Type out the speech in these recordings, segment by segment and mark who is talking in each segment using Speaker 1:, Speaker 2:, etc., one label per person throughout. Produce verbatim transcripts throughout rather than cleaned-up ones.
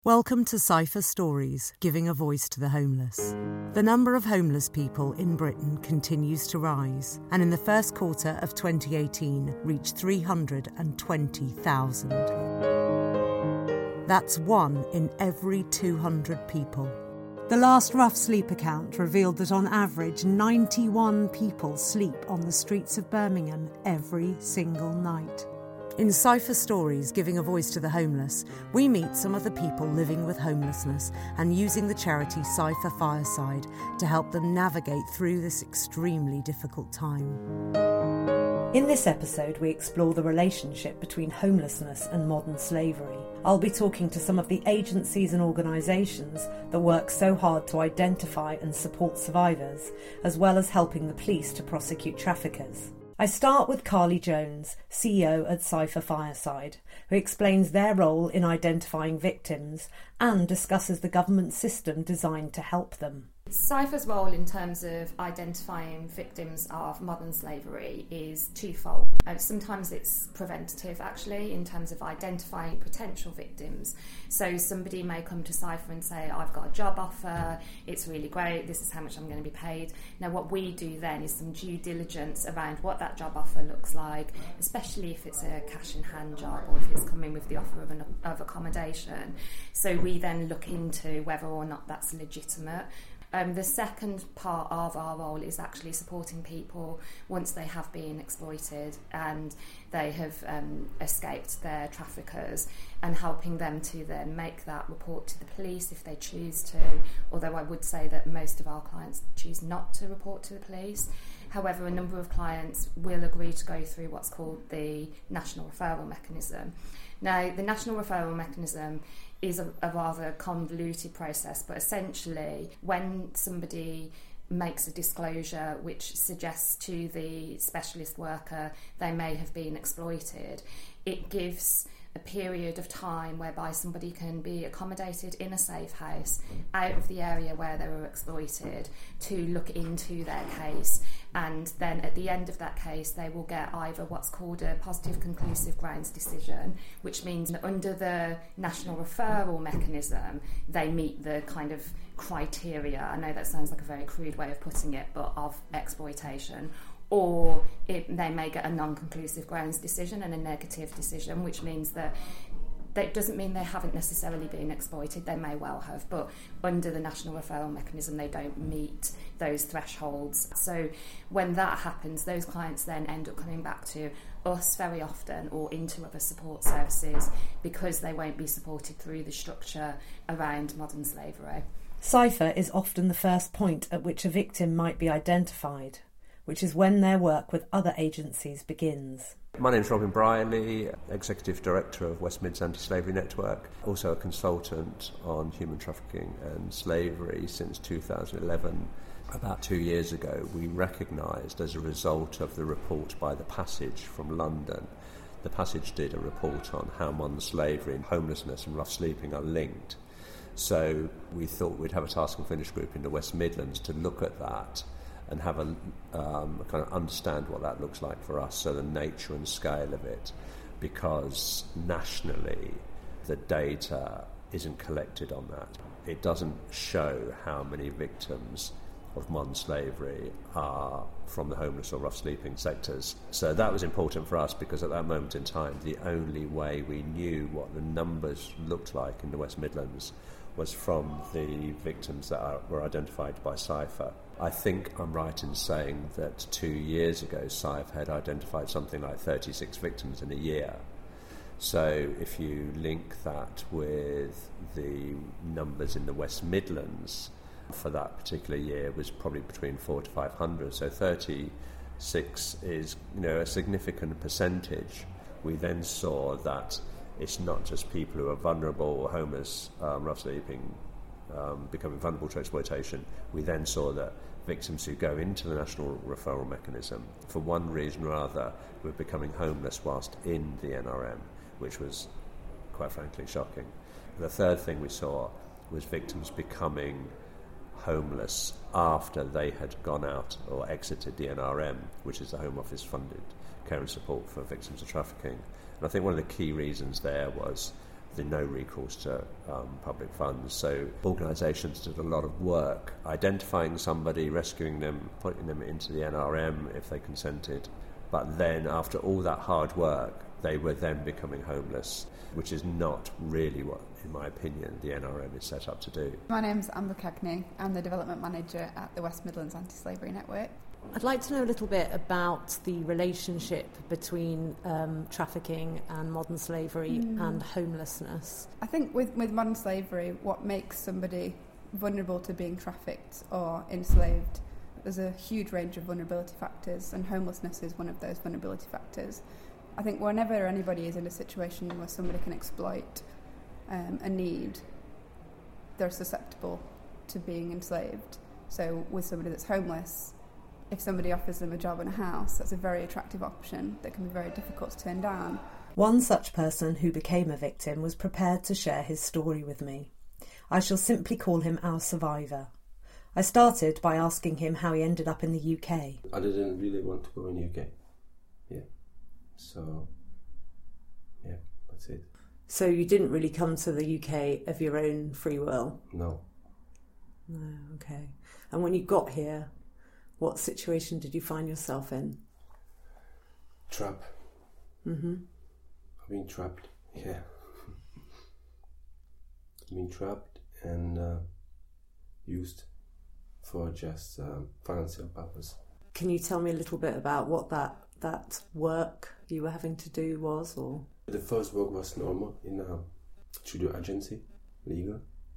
Speaker 1: Welcome to Cypher Stories, giving a voice to the homeless. The number of homeless people in Britain continues to rise, and in the first quarter of twenty eighteen reached three hundred twenty thousand. That's one in every two hundred people. The last Rough Sleep account revealed that on average ninety-one people sleep on the streets of Birmingham every single night. In Cypher Stories, giving a voice to the homeless, we meet some of the people living with homelessness and using the charity Cypher Fireside to help them navigate through this extremely difficult time. In this episode, we explore the relationship between homelessness and modern slavery. I'll be talking to some of the agencies and organisations that work so hard to identify and support survivors, as well as helping the police to prosecute traffickers. I start with Carly Jones, C E O at Cypher Fireside, who explains their role in identifying victims and discusses the government system designed to help them.
Speaker 2: Cypher's role in terms of identifying victims of modern slavery is twofold. Uh, sometimes it's preventative, actually, in terms of identifying potential victims. So somebody may come to Cypher and say, I've got a job offer, it's really great, this is how much I'm going to be paid. Now what we do then is some due diligence around what that job offer looks like, especially if it's a cash-in-hand job or if it's coming with the offer of, an, of accommodation. So we then look into whether or not that's legitimate. Um, the second part of our role is actually supporting people once they have been exploited and they have um, escaped their traffickers, and helping them to then make that report to the police if they choose to, although I would say that most of our clients choose not to report to the police. However, a number of clients will agree to go through what's called the National Referral Mechanism. Now, the National Referral Mechanism is a, a rather convoluted process, but essentially when somebody makes a disclosure which suggests to the specialist worker they may have been exploited, it gives a period of time whereby somebody can be accommodated in a safe house out of the area where they were exploited to look into their case, and then at the end of that case they will get either what's called a positive conclusive grounds decision, which means that under the National Referral Mechanism they meet the kind of criteria, I know that sounds like a very crude way of putting it, but of exploitation, or it, they may get a non-conclusive grounds decision and a negative decision, which means that that doesn't mean they haven't necessarily been exploited, they may well have, but under the National Referral Mechanism they don't meet those thresholds. So when that happens, those clients then end up coming back to us very often or into other support services because they won't be supported through the structure around modern slavery.
Speaker 1: Cypher is often the first point at which a victim might be identified, which is when their work with other agencies begins.
Speaker 3: My name is Robin Brierley, Executive Director of West Midlands Anti-Slavery Network, also a consultant on human trafficking and slavery since two thousand eleven. About two years ago, we recognised, as a result of the report by The Passage from London, The Passage did a report on how modern slavery and homelessness and rough sleeping are linked. So we thought we'd have a task and finish group in the West Midlands to look at that and have a um, kind of understand what that looks like for us, so the nature and scale of it, because nationally the data isn't collected on that. It doesn't show how many victims of modern slavery are from the homeless or rough sleeping sectors. So that was important for us because at that moment in time the only way we knew what the numbers looked like in the West Midlands was from the victims that are, were identified by Cypher. I think I'm right in saying that two years ago Cypher had identified something like thirty-six victims in a year. So if you link that with the numbers in the West Midlands for that particular year was probably between four to five hundred. So thirty-six is, you know, a significant percentage. We then saw that it's not just people who are vulnerable, homeless, um, rough sleeping, um, becoming vulnerable to exploitation. We then saw that victims who go into the National Referral Mechanism, for one reason or other, were becoming homeless whilst in the N R M, which was, quite frankly, shocking. The third thing we saw was victims becoming homeless after they had gone out or exited the N R M, which is the Home Office funded care and support for victims of trafficking. And I think one of the key reasons there was the no recourse to um, public funds. So organisations did a lot of work identifying somebody, rescuing them, putting them into the N R M if they consented. But then after all that hard work, they were then becoming homeless, which is not really what, in my opinion, the N R M is set up to do.
Speaker 4: My name's Amber Cagney. I'm the Development Manager at the West Midlands Anti-Slavery Network.
Speaker 1: I'd like to know a little bit about the relationship between um, trafficking and modern slavery mm. and homelessness.
Speaker 4: I think with, with modern slavery, what makes somebody vulnerable to being trafficked or enslaved, there's a huge range of vulnerability factors, and homelessness is one of those vulnerability factors. I think whenever anybody is in a situation where somebody can exploit um, a need, they're susceptible to being enslaved. So with somebody that's homeless, if somebody offers them a job in a house, that's a very attractive option that can be very difficult to turn down.
Speaker 1: One such person who became a victim was prepared to share his story with me. I shall simply call him our survivor. I started by asking him how he ended up in the U K.
Speaker 5: I didn't really want to go in the U K. Yeah. So, yeah, that's it.
Speaker 1: So you didn't really come to the U K of your own free will?
Speaker 5: No.
Speaker 1: No, okay. And when you got here, what situation did you find yourself in?
Speaker 5: Trap.
Speaker 1: Mm-hmm.
Speaker 5: I've been trapped, yeah. I've been trapped and uh, used for just um, financial purpose.
Speaker 1: Can you tell me a little bit about what that, that work you were having to do was? Or
Speaker 5: the first work was normal in a studio agency, legal.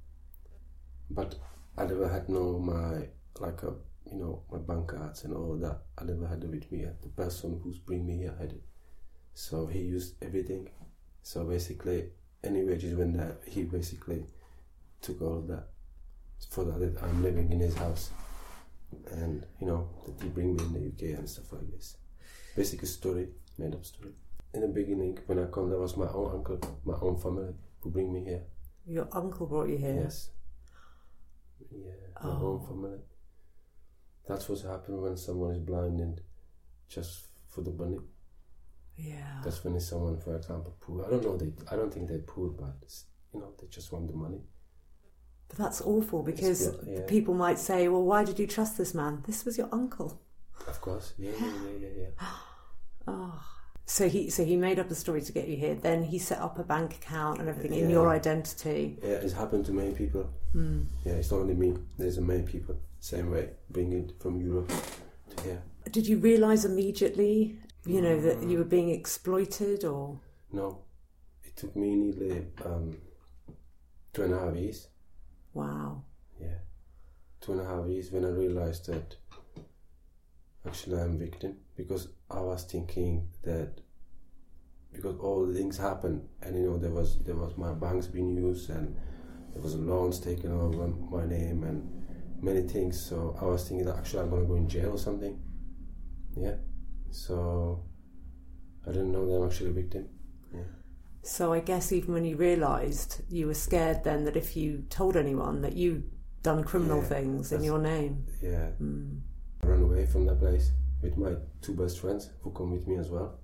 Speaker 5: But I never had no my, like a, you know, my bank cards and all that. I never had it with me. The person who's bring me here had it. So he used everything. So basically, any wages when that, he basically took all of that. For that, I'm living in his house. And, you know, that he bring me in the U K and stuff like this. Basically story, made up story. In the beginning, when I come, there was my own uncle, my own family who bring me here.
Speaker 1: Your uncle brought you here?
Speaker 5: Yes. Yeah, my
Speaker 1: oh.
Speaker 5: own family. That's what happens when someone is blind and just for the money.
Speaker 1: Yeah.
Speaker 5: That's when it's someone, for example, poor. I don't know. They, I don't think they're poor, but you know, they just want the money.
Speaker 1: But that's awful because
Speaker 5: still, yeah.
Speaker 1: people might say, "Well, why did you trust this man? This was your uncle."
Speaker 5: Of course. Yeah, yeah, yeah, yeah. yeah.
Speaker 1: Oh. So he, so he made up a story to get you here. Then he set up a bank account and everything
Speaker 5: yeah.
Speaker 1: in your identity.
Speaker 5: Yeah, it's happened to many people.
Speaker 1: Mm.
Speaker 5: Yeah, it's not only me. There's many people same way, bring it from Europe to here.
Speaker 1: Did you realise immediately, you know, that you were being exploited, or?
Speaker 5: No, it took me nearly um, two and a half years.
Speaker 1: Wow.
Speaker 5: Yeah, two and a half years when I realised that actually I'm a victim, because I was thinking that because all the things happened, and you know there was there was my banks being used and there was loans taken over my name and many things. So I was thinking that actually I'm gonna go in jail or something. Yeah. So I didn't know that I'm actually a victim. Yeah.
Speaker 1: So I guess even when you realised, you were scared then that if you told anyone that you'd done criminal yeah, things in your name.
Speaker 5: Yeah.
Speaker 1: Mm.
Speaker 5: I ran away from that place with my two best friends who come with me as well.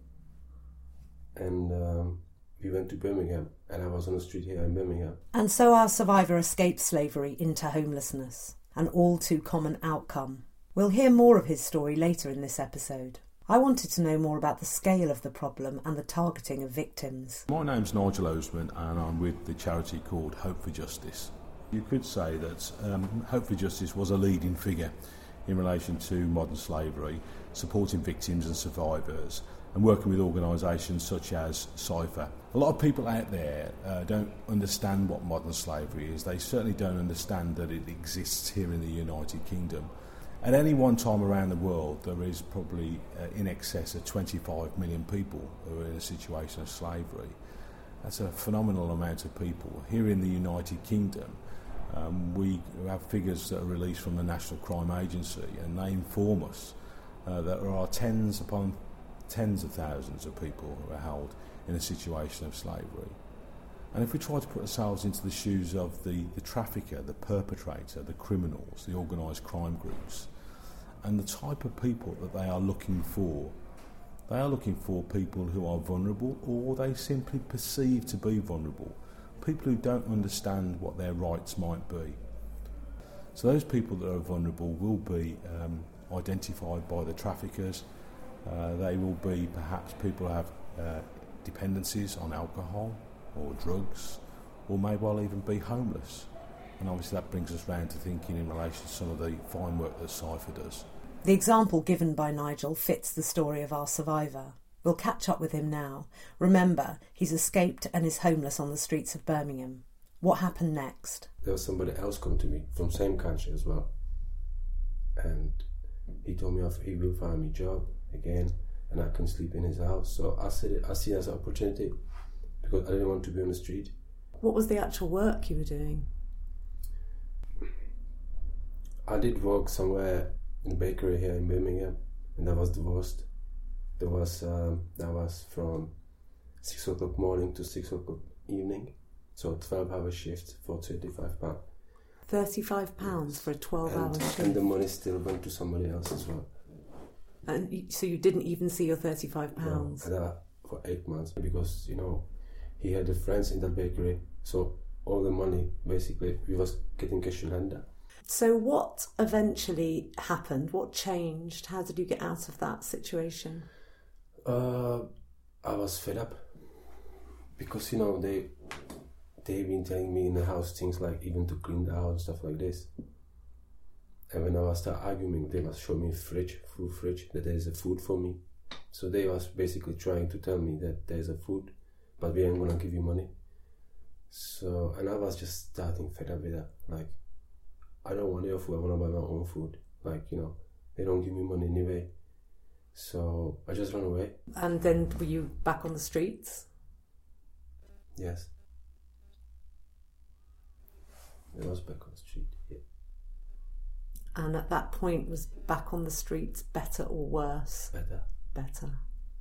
Speaker 5: And um, we went to Birmingham, and I was on the street here in Birmingham.
Speaker 1: And so our survivor escaped slavery into homelessness, an all too common outcome. We'll hear more of his story later in this episode. I wanted to know more about the scale of the problem and the targeting of victims.
Speaker 6: My name's Nigel Oseman, and I'm with the charity called Hope for Justice. You could say that um, Hope for Justice was a leading figure in relation to modern slavery, supporting victims and survivors, and working with organisations such as Cypher. A lot of people out there uh, don't understand what modern slavery is. They certainly don't understand that it exists here in the United Kingdom. At any one time around the world, there is probably uh, in excess of twenty-five million people who are in a situation of slavery. That's a phenomenal amount of people. Here in the United Kingdom, um, we have figures that are released from the National Crime Agency, and they inform us uh, that there are tens upon tens of thousands of people who are held in a situation of slavery. And if we try to put ourselves into the shoes of the, the trafficker, the perpetrator, the criminals, the organised crime groups, and the type of people that they are looking for, they are looking for people who are vulnerable, or they simply perceive to be vulnerable, people who don't understand what their rights might be. So those people that are vulnerable will be um, identified by the traffickers. Uh, they will be perhaps people who have uh, dependencies on alcohol or drugs, or may well even be homeless. And obviously that brings us round to thinking in relation to some of the fine work that Cypher does.
Speaker 1: The example given by Nigel fits the story of our survivor. We'll catch up with him now. Remember, he's escaped and is homeless on the streets of Birmingham. What happened next?
Speaker 5: There was somebody else come to me from same country as well, and he told me he will find me a job again, and I can sleep in his house. So I said I see it as an opportunity because I didn't want to be on the street.
Speaker 1: What was the actual work you were doing?
Speaker 5: I did work somewhere in a bakery here in Birmingham, and that was the worst. There was um, that was from six o'clock morning to six o'clock evening, so twelve hour shift for thirty-five pounds.
Speaker 1: Thirty-five pounds for a twelve-hour shift,
Speaker 5: and the money still went to somebody else as well.
Speaker 1: And you, so you didn't even see your thirty-five pounds?
Speaker 5: No, and that for eight months because you know he had the friends in the bakery, so all the money basically we was getting cash in hand.
Speaker 1: So what eventually happened? What changed? How did you get out of that situation?
Speaker 5: Uh, I was fed up because you know they they've been telling me in the house things like even to clean the house and stuff like this. And when I was start arguing, they was showing me fridge, full fridge, that there is a food for me. So they was basically trying to tell me that there is a food, but we ain't gonna give you money. So and I was just starting fed up with that. Like, I don't want your food. I wanna buy my own food. Like, you know, they don't give me money anyway. So I just ran away.
Speaker 1: And then were you back on the streets?
Speaker 5: Yes. I was back on the street, yeah.
Speaker 1: And at that point, was back on the streets better or worse?
Speaker 5: Better.
Speaker 1: Better.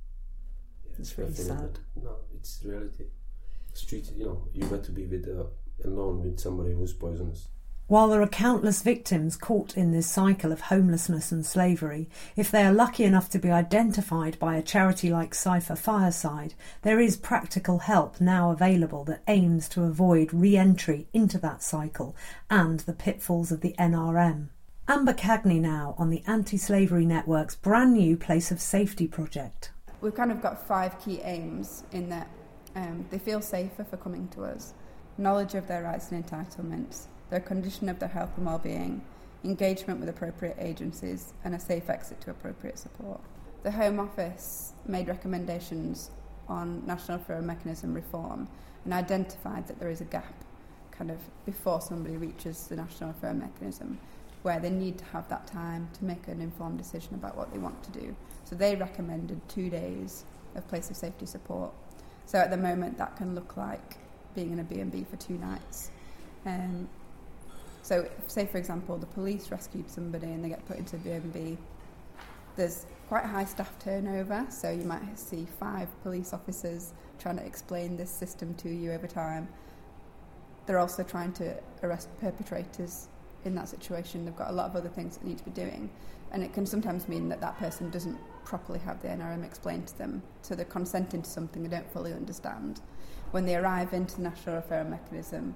Speaker 5: Yeah,
Speaker 1: it's really sad.
Speaker 5: That, no, it's reality. Street, you know, you got to be with uh, alone with somebody who's poisonous.
Speaker 1: While there are countless victims caught in this cycle of homelessness and slavery, if they are lucky enough to be identified by a charity like Cypher Fireside, there is practical help now available that aims to avoid re-entry into that cycle and the pitfalls of the N R M. Amber Cagney now on the Anti-Slavery Network's brand new Place of Safety project.
Speaker 4: We've kind of got five key aims in that um, they feel safer for coming to us, knowledge of their rights and entitlements, their condition of their health and well-being, engagement with appropriate agencies, and a safe exit to appropriate support. The Home Office made recommendations on National Referral Mechanism reform and identified that there is a gap kind of before somebody reaches the National Referral Mechanism, where they need to have that time to make an informed decision about what they want to do. So they recommended two days of place of safety support. So at the moment that can look like being in a B and B for two nights. Um, So, say for example, the police rescued somebody and they get put into a B and B. There's quite high staff turnover, so you might see five police officers trying to explain this system to you over time. They're also trying to arrest perpetrators in that situation. They've got a lot of other things that they need to be doing, and it can sometimes mean that that person doesn't properly have the N R M explained to them, so they're consenting to something they don't fully understand. When they arrive into the National Referral Mechanism,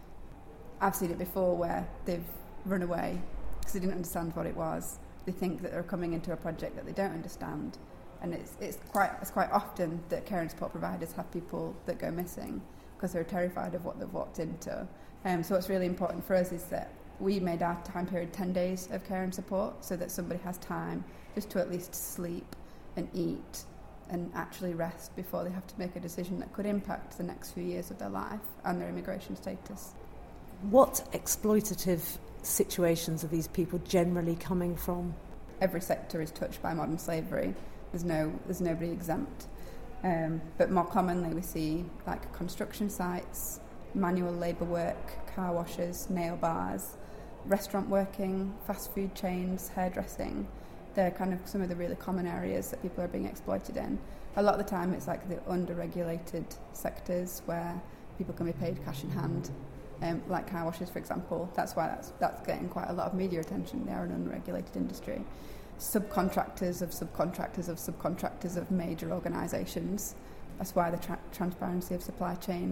Speaker 4: I've seen it before where they've run away because they didn't understand what it was. They think that they're coming into a project that they don't understand, and it's it's quite it's quite often that care and support providers have people that go missing because they're terrified of what they've walked into. Um, so what's really important for us is that we made our time period ten days of care and support so that somebody has time just to at least sleep and eat and actually rest before they have to make a decision that could impact the next few years of their life and their immigration status.
Speaker 1: What exploitative situations are these people generally coming from?
Speaker 4: Every sector is touched by modern slavery. There's no, there's nobody exempt. Um, but more commonly we see like construction sites, manual labour work, car washes, nail bars, restaurant working, fast food chains, hairdressing. They're kind of some of the really common areas that people are being exploited in. A lot of the time it's like the under-regulated sectors where people can be paid cash in hand. Um, like car washes, for example. That's why that's that's getting quite a lot of media attention. They are an unregulated industry. Subcontractors of subcontractors of subcontractors of major organisations. That's why the tra- transparency of supply chain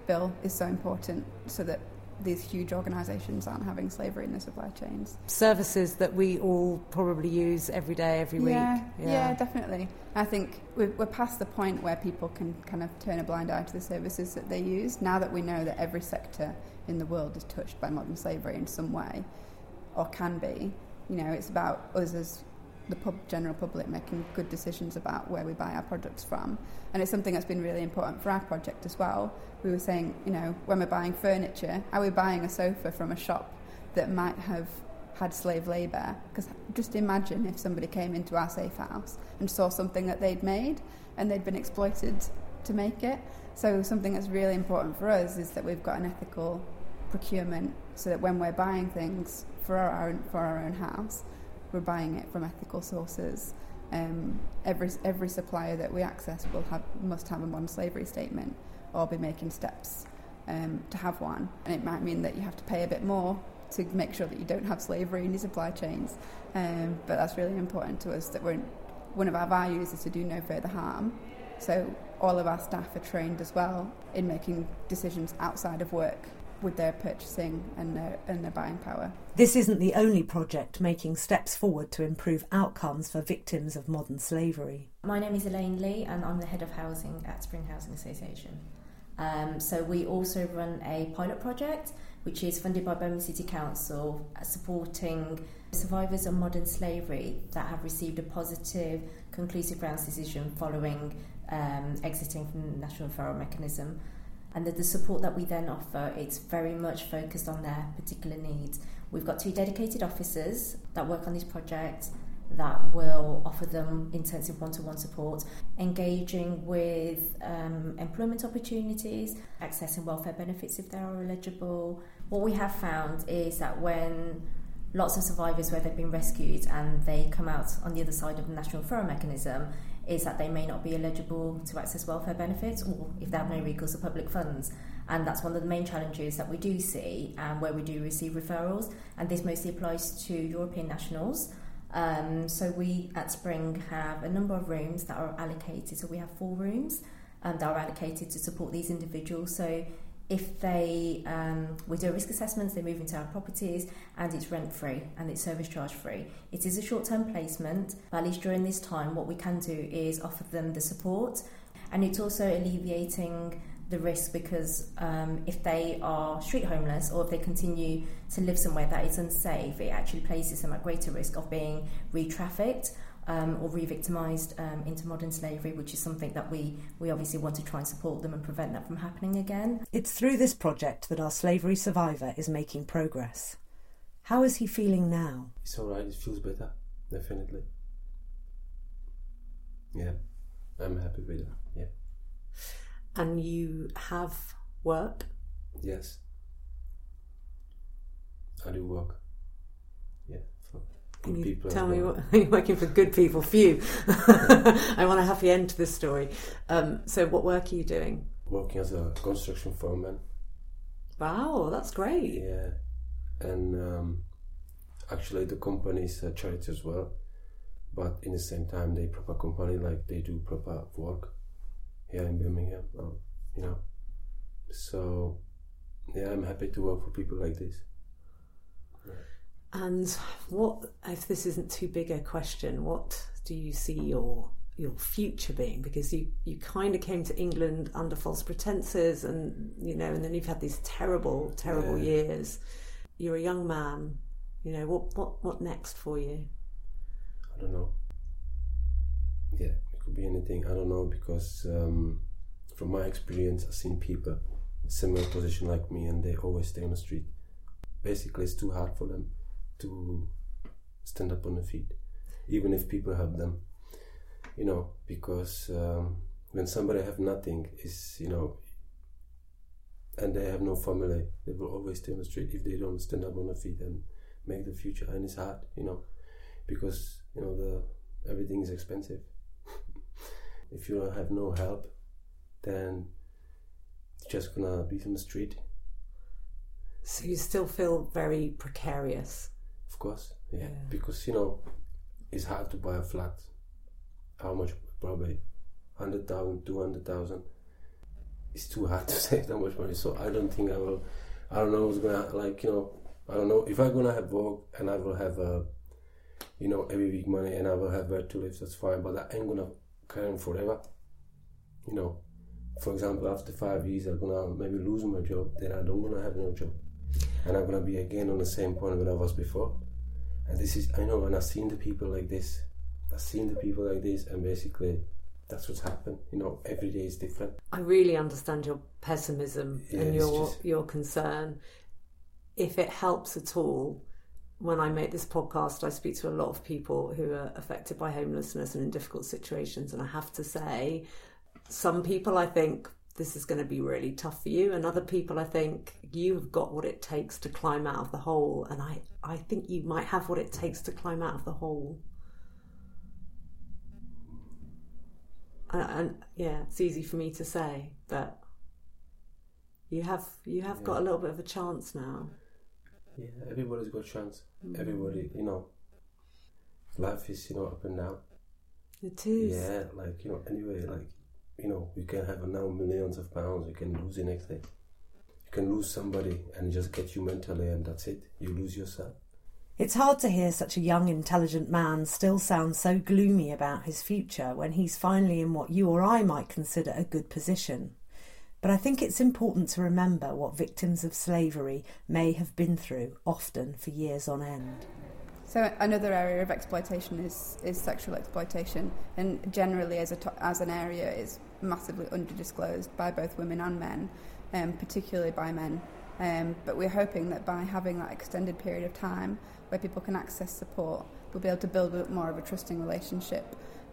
Speaker 4: bill is so important so that these huge organisations aren't having slavery in the supply chains.
Speaker 1: Services that we all probably use every day, every week.
Speaker 4: Yeah,
Speaker 1: yeah,
Speaker 4: yeah, definitely. I think we're, we're past the point where people can kind of turn a blind eye to the services that they use. Now that we know that every sector in the world is touched by modern slavery in some way, or can be, you know, it's about us as the pub, general public making good decisions about where we buy our products from. And it's something that's been really important for our project as well. We were saying, you know, when we're buying furniture, are we buying a sofa from a shop that might have had slave labour? Because just imagine if somebody came into our safe house and saw something that they'd made and they'd been exploited to make it. So something that's really important for us is that we've got an ethical procurement so that when we're buying things for our own, for our own house, we're buying it from ethical sources. Um, every every supplier that we access will have must have a modern slavery statement or be making steps um, to have one. And it might mean that you have to pay a bit more to make sure that you don't have slavery in your supply chains. Um, but that's really important to us, that we're, one of our values is to do no further harm. So all of our staff are trained as well in making decisions outside of work with their purchasing and their, and their buying power.
Speaker 1: This isn't the only project making steps forward to improve outcomes for victims of modern slavery.
Speaker 7: My name is Elaine Lee and I'm the Head of Housing at Spring Housing Association. Um, so we also run a pilot project which is funded by Birmingham City Council, uh, supporting survivors of modern slavery that have received a positive conclusive grounds decision following um, exiting from the National Referral Mechanism. And the, the support that we then offer, it's very much focused on their particular needs. We've got two dedicated officers that work on this project that will offer them intensive one-to-one support, engaging with um, employment opportunities, accessing welfare benefits if they are eligible. What we have found is that when lots of survivors where they've been rescued and they come out on the other side of the National Referral Mechanism, is that they may not be eligible to access welfare benefits, or if they have no recourse to public funds. And that's one of the main challenges that we do see, and um, where we do receive referrals, and this mostly applies to European nationals. Um, so we at Spring have a number of rooms that are allocated, so we have four rooms um, that are allocated to support these individuals. So if they, um, we do risk assessments, they move into our properties, and it's rent-free and it's service charge-free. It is a short-term placement, but at least during this time what we can do is offer them the support, and it's also alleviating the risk, because um, if they are street homeless or if they continue to live somewhere that is unsafe, it actually places them at greater risk of being re-trafficked Um, or re-victimised um, into modern slavery, which is something that we, we obviously want to try and support them and prevent that from happening again.
Speaker 1: It's through this project that our slavery survivor is making progress. How is he feeling now?
Speaker 5: It's alright, it feels better, definitely. Yeah, I'm happy with it, yeah.
Speaker 1: And you have work?
Speaker 5: Yes. I do work. Yeah.
Speaker 1: Can you
Speaker 5: people
Speaker 1: tell
Speaker 5: well.
Speaker 1: me what you're working for? Good people, few. I want a happy end to this story. Um, so what work are you doing?
Speaker 5: Working as a construction foreman.
Speaker 1: Wow, that's great.
Speaker 5: Yeah, and um, actually the company is a charity as well, but in the same time they proper company, like they do proper work here in Birmingham, um, you know. So yeah, I'm happy to work for people like this. Yeah.
Speaker 1: And what, if this isn't too big a question, what do you see your your future being? Because you, you kind of came to England under false pretenses, and you know, and then you've had these terrible, terrible
Speaker 5: yeah.
Speaker 1: years. You're a young man. You know, what, what, what next for you?
Speaker 5: I don't know. Yeah, it could be anything. I don't know, because um, from my experience, I've seen people similar position like me, and they always stay on the street. Basically, it's too hard for them to stand up on their feet, even if people help them, you know, because um, when somebody have nothing, is you know, and they have no family, they will always stay on the street if they don't stand up on their feet and make the future. And it's hard, you know, because you know the everything is expensive. If you have no help, then you're just gonna be on the street.
Speaker 1: So you still feel very precarious?
Speaker 5: Of course, yeah.
Speaker 1: yeah.
Speaker 5: Because, you know, it's hard to buy a flat. How much? Probably one hundred thousand, two hundred thousand. it's too hard to save that much money. So I don't think I will. I don't know what's gonna like. You know, I don't know if I'm gonna have work and I will have a, you know, every week money and I will have where to live. That's fine, but I ain't gonna carry on forever. You know, for example, after five years, I'm gonna maybe lose my job. Then I don't wanna have no job, and I'm gonna be again on the same point where I was before. And this is, I know, and I've seen the people like this. I've seen the people like this, and basically, that's what's happened. You know, every day is different.
Speaker 1: I really understand your pessimism
Speaker 5: yeah,
Speaker 1: and your
Speaker 5: just...
Speaker 1: your concern. If it helps at all, when I make this podcast, I speak to a lot of people who are affected by homelessness and in difficult situations, and I have to say, some people I think this is going to be really tough for you, and other people I think you have got what it takes to climb out of the hole, and I, I think you might have what it takes to climb out of the hole. And, and yeah, it's easy for me to say, but you have you have yeah. got a little bit of a chance now.
Speaker 5: Yeah, everybody's got a chance. Mm. Everybody, you know, life is, you know, up and down.
Speaker 1: It is.
Speaker 5: Yeah, like, you know, anyway, like, you know, you can have now millions of pounds, you can lose the next day. You can lose somebody and just get you mentally, and that's it. You lose yourself.
Speaker 1: It's hard to hear such a young, intelligent man still sound so gloomy about his future when he's finally in what you or I might consider a good position. But I think it's important to remember what victims of slavery may have been through, often for years on end.
Speaker 4: So another area of exploitation is, is sexual exploitation, and generally as a to- as an area is massively underdisclosed by both women and men, um, particularly by men. Um, but we're hoping that by having that extended period of time where people can access support, we'll be able to build up more of a trusting relationship,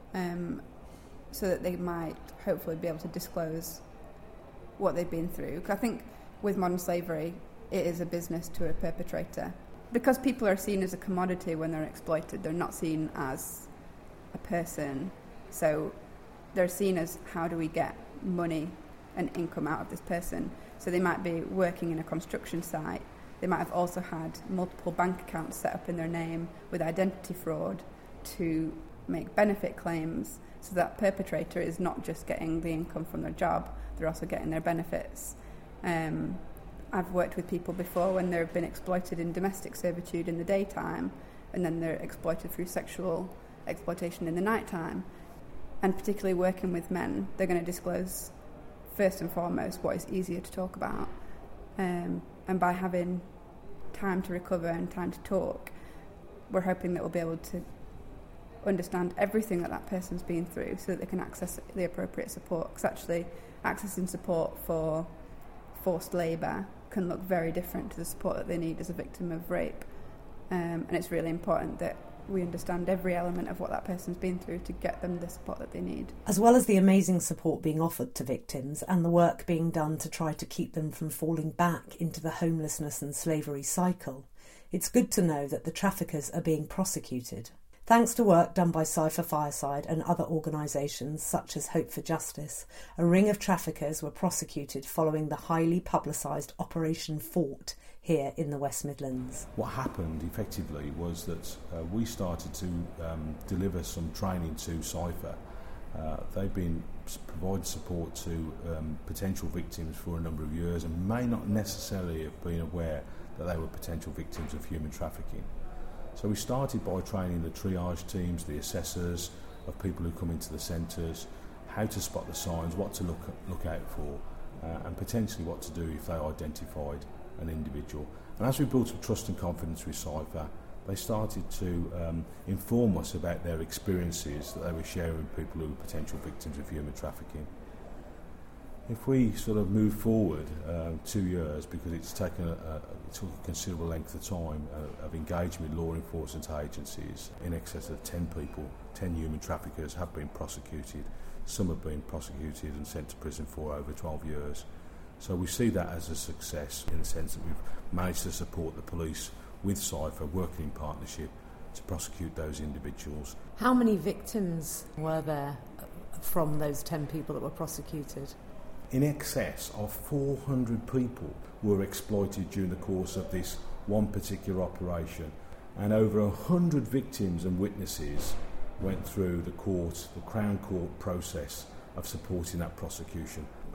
Speaker 4: um, so that they might hopefully be able to disclose what they've been through. 'Cause I think with modern slavery, it is a business to a perpetrator. Because people are seen as a commodity when they're exploited, they're not seen as a person. So they're seen as, how do we get money and income out of this person? So they might be working in a construction site. They might have also had multiple bank accounts set up in their name with identity fraud to make benefit claims. So that perpetrator is not just getting the income from their job, they're also getting their benefits. Um, I've worked with people before when they've been exploited in domestic servitude in the daytime, and then they're exploited through sexual exploitation in the nighttime. And particularly working with men, they're going to disclose first and foremost what is easier to talk about. Um, and by having time to recover and time to talk, we're hoping that we'll be able to understand everything that that person's been through so that they can access the appropriate support. Because actually accessing support for forced labour can look very different to the support that they need as a victim of rape. Um, and it's really important that we understand every element of what that person's been through to get them the support that they need.
Speaker 1: As well as the amazing support being offered to victims and the work being done to try to keep them from falling back into the homelessness and slavery cycle, it's good to know that the traffickers are being prosecuted. Thanks to work done by Cypher Fireside and other organisations such as Hope for Justice, a ring of traffickers were prosecuted following the highly publicised Operation Fort here in the West Midlands.
Speaker 6: What happened effectively was that uh, we started to um, deliver some training to Cypher. Uh, they've been providing support to um, potential victims for a number of years and may not necessarily have been aware that they were potential victims of human trafficking. So we started by training the triage teams, the assessors of people who come into the centres, how to spot the signs, what to look look out for, uh, and potentially what to do if they identified an individual. And as we built up trust and confidence with Cypher, they started to um, inform us about their experiences that they were sharing with people who were potential victims of human trafficking. If we sort of move forward uh, two years, because it's taken a, a, it took a considerable length of time uh, of engagement with law enforcement agencies, in excess of ten people, ten human traffickers have been prosecuted. Some have been prosecuted and sent to prison for over twelve years. So we see that as a success in the sense that we've managed to support the police with Cypher, working in partnership to prosecute those individuals.
Speaker 1: How many victims were there from those ten people that were prosecuted?
Speaker 6: In excess of four hundred people were exploited during the course of this one particular operation, and over one hundred victims and witnesses went through the court, the Crown Court process of supporting that prosecution.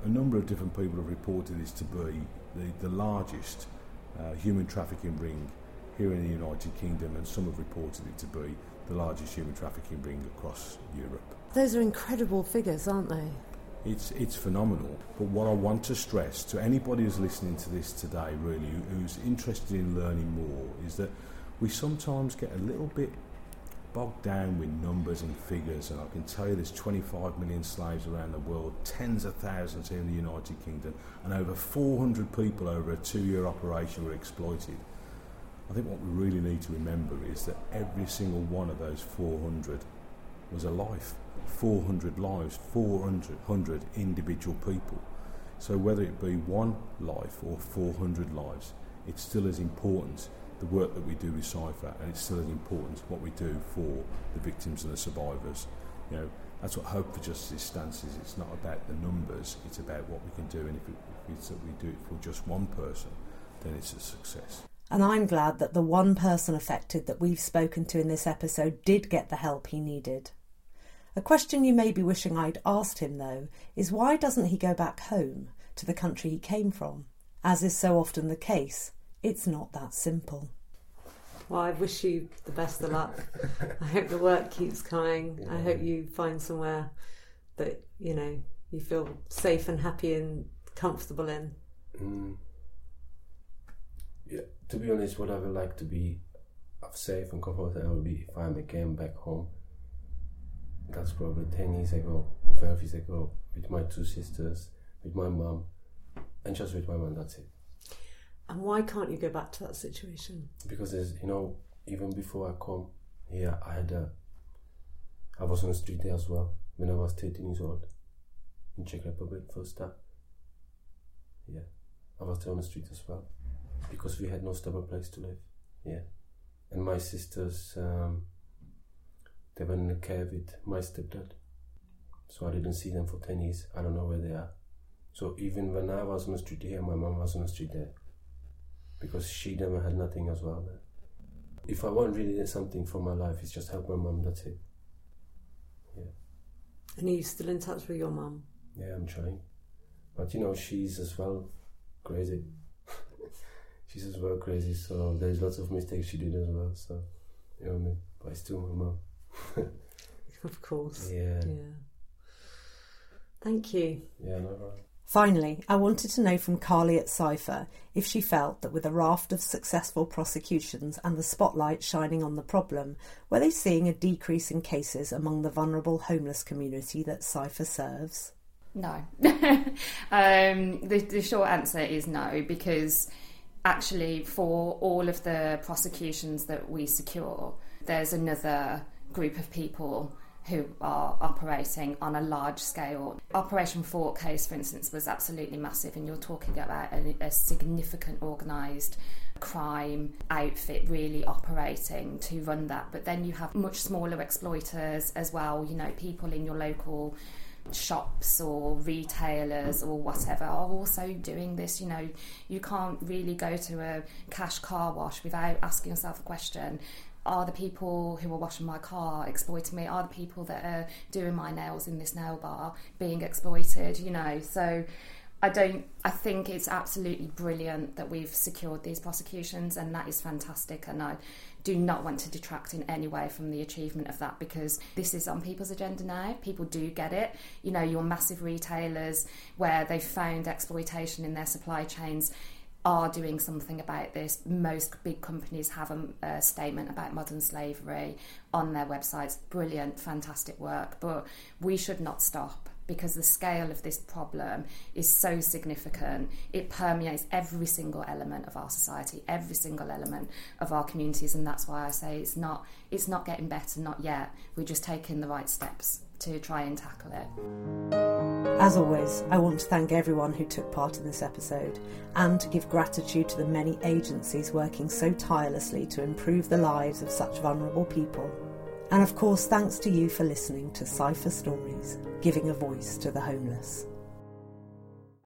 Speaker 6: a number of different people have reported this to be the, the largest uh, human trafficking ring here in the United Kingdom, and some have reported it to be the largest human trafficking ring across Europe.
Speaker 1: Those are incredible figures, aren't they?
Speaker 6: It's it's phenomenal. But what I want to stress to anybody who's listening to this today, really, who's interested in learning more, is that we sometimes get a little bit bogged down with numbers and figures, and I can tell you there's twenty-five million slaves around the world, tens of thousands here in the United Kingdom, and over four hundred people over a two-year operation were exploited. I think what we really need to remember is that every single one of those four hundred was a life. four hundred lives, four hundred individual people. So whether it be one life or four hundred lives, it's still as important, the work that we do with Cypher, and it's still as important what we do for the victims and the survivors. You know, that's what Hope for Justice stands for. It's not about the numbers, it's about what we can do, and if, it, if it's that we do it for just one person, then it's a success.
Speaker 1: And I'm glad that the one person affected that we've spoken to in this episode did get the help he needed. A question you may be wishing I'd asked him, though, is why doesn't he go back home to the country he came from? As is so often the case, it's not that simple. Well, I wish you the best of luck. I hope the work keeps coming. Yeah. I hope you find somewhere that, you know, you feel safe and happy and comfortable in.
Speaker 5: Mm. Yeah, to be honest, what I would like to be safe and comfortable would be if I came back home. That's probably ten years ago, twelve years ago, with my two sisters, with my mum, and just with my mum, that's it.
Speaker 1: And why can't you go back to that situation?
Speaker 5: Because, there's, you know, even before I come here, I had a, I was on the street there as well, when I was thirteen years old, in Czech Republic, first time. Yeah, I was there on the street as well, because we had no stable place to live, yeah. And my sisters, um, they were in the care with my stepdad, so I didn't see them for ten years. I don't know where they are. So even when I was on the street here, my mum was on the street there, because she never had nothing as well there. If I want really something for my life, it's just help my mum, that's it. Yeah.
Speaker 1: And are you still in touch with your mum?
Speaker 5: Yeah, I'm trying. But you know, she's as well crazy. She's as well crazy, so there's lots of mistakes she did as well, so, you know what I mean? But it's still my mum.
Speaker 1: Of course.
Speaker 5: Yeah.
Speaker 1: Yeah. Thank you.
Speaker 5: Yeah, no problem.
Speaker 1: Finally, I wanted to know from Carly at Cypher if she felt that with a raft of successful prosecutions and the spotlight shining on the problem, were they seeing a decrease in cases among the vulnerable homeless community that Cypher serves?
Speaker 2: No. um, the, the short answer is no, because actually for all of the prosecutions that we secure, there's another group of people who are operating on a large scale. Operation Fort case, for instance, was absolutely massive, and you're talking about a, a significant organised crime outfit really operating to run that. But then you have much smaller exploiters as well, you know, people in your local shops or retailers or whatever are also doing this. You know, you can't really go to a cash car wash without asking yourself the question, are the people who are washing my car exploiting me? Are the people that are doing my nails in this nail bar being exploited? You know, so I don't, I think it's absolutely brilliant that we've secured these prosecutions, and that is fantastic, and I do not want to detract in any way from the achievement of that, because this is on people's agenda now. People do get it. You know, your massive retailers where they've found exploitation in their supply chains are doing something about this. Most big companies have a, a statement about modern slavery on their websites. Brilliant, fantastic work. But we should not stop, because the scale of this problem is so significant. It permeates every single element of our society, every single element of our communities, and that's why I say it's not it's not getting better, not yet. We're just taking the right steps to try and tackle it.
Speaker 1: As always, I want to thank everyone who took part in this episode, and to give gratitude to the many agencies working so tirelessly to improve the lives of such vulnerable people. And of course, thanks to you for listening to Cypher Stories, giving a voice to the homeless.